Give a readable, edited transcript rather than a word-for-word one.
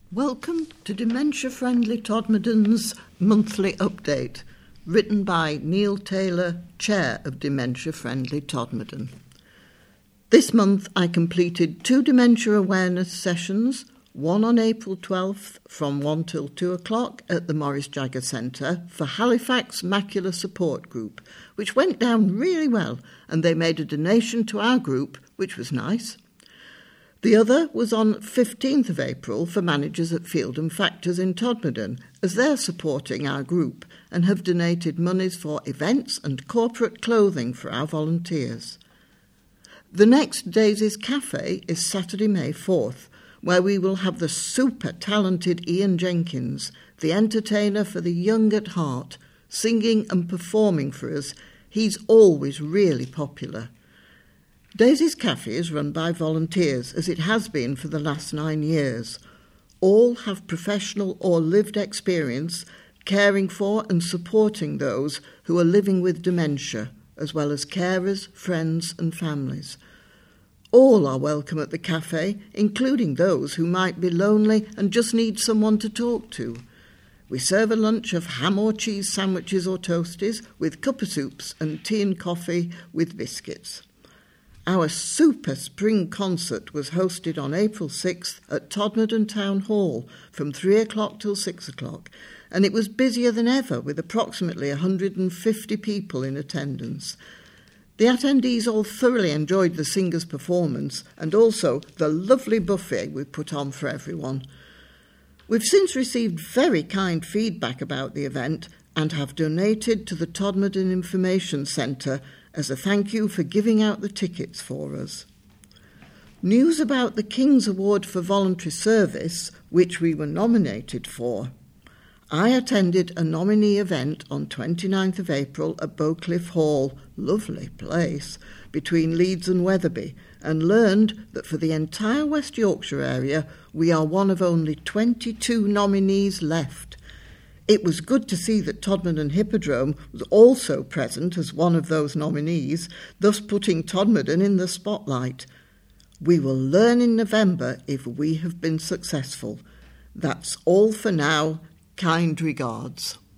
Welcome to Dementia Friendly Todmorden monthly update, written by Neil Taylor, Chair of Dementia Friendly Todmorden. This month I completed 2 dementia awareness sessions, one on April 12th from 1 till 2 o'clock at the Maurice Jagger Centre for Halifax Macular Support Group, which went down really well, and they made a donation to our group, which was nice. The other was on 15th of April for managers at Field and Factors in Todmorden, as they're supporting our group and have donated monies for events and corporate clothing for our volunteers. The next Daisy's Cafe is Saturday, May 4th, where we will have the super talented Ian Jenkins, the entertainer for the young at heart, singing and performing for us. He's always really popular. Daisy's Cafe is run by volunteers, as it has been for the last 9 years. All have professional or lived experience caring for and supporting those who are living with dementia, as well as carers, friends and families. All are welcome at the cafe, including those who might be lonely and just need someone to talk to. We serve a lunch of ham or cheese sandwiches or toasties with cuppa soups and tea and coffee with biscuits. Our super spring concert was hosted on April 6th at Todmorden Town Hall from 3 o'clock till 6 o'clock, and it was busier than ever with approximately 150 people in attendance. The attendees all thoroughly enjoyed the singers' performance and also the lovely buffet we put on for everyone. We've since received very kind feedback about the event and have donated to the Todmorden Information Centre as a thank you for giving out the tickets for us. News about the King's Award for Voluntary Service, which we were nominated for. I attended a nominee event on 29th of April at Beaucliffe Hall, lovely place, between Leeds and Wetherby, and learned that for the entire West Yorkshire area we are one of only 22 nominees left. It was good to see that Todmorden Hippodrome was also present as one of those nominees, thus putting Todmorden in the spotlight. We will learn in November if we have been successful. That's all for now. Kind regards.